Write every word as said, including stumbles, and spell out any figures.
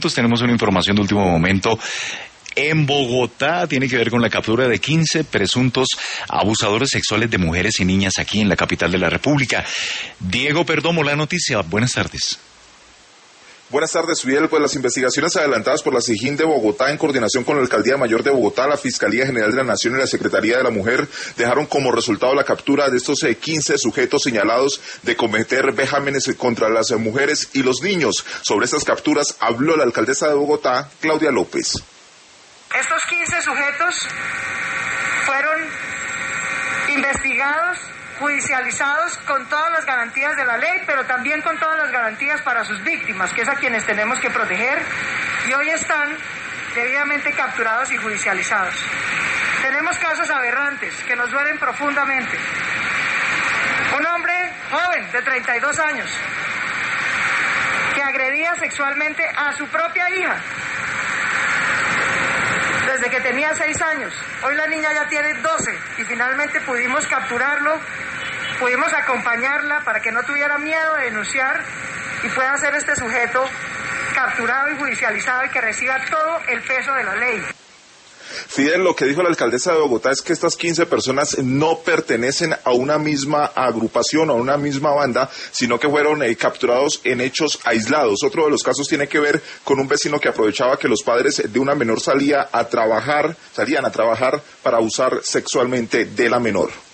Tenemos una información de último momento. En Bogotá tiene que ver con la captura de quince presuntos abusadores sexuales de mujeres y niñas aquí en la capital de la República. Diego Perdomo, la noticia. Buenas tardes. Buenas tardes, Fidel. Pues las investigaciones adelantadas por la SIJIN de Bogotá en coordinación con la Alcaldía Mayor de Bogotá, la Fiscalía General de la Nación y la Secretaría de la Mujer dejaron como resultado la captura de estos quince sujetos señalados de cometer vejámenes contra las mujeres y los niños. Sobre estas capturas habló la alcaldesa de Bogotá, Claudia López. Estos quince sujetos fueron investigados, judicializados con todas las garantías de la ley, pero también con todas las garantías para sus víctimas, que es a quienes tenemos que proteger, y hoy están debidamente capturados y judicializados. Tenemos casos aberrantes que nos duelen profundamente. Un hombre joven de treinta y dos años que agredía sexualmente a su propia hija desde que tenía seis años. Hoy la niña ya tiene doce y finalmente pudimos capturarlo, pudimos acompañarla para que no tuviera miedo de denunciar y pueda ser este sujeto capturado y judicializado y que reciba todo el peso de la ley. Fidel, lo que dijo la alcaldesa de Bogotá es que estas quince personas no pertenecen a una misma agrupación o a una misma banda, sino que fueron eh, capturados en hechos aislados. Otro de los casos tiene que ver con un vecino que aprovechaba que los padres de una menor salía a trabajar, salían a trabajar para abusar sexualmente de la menor.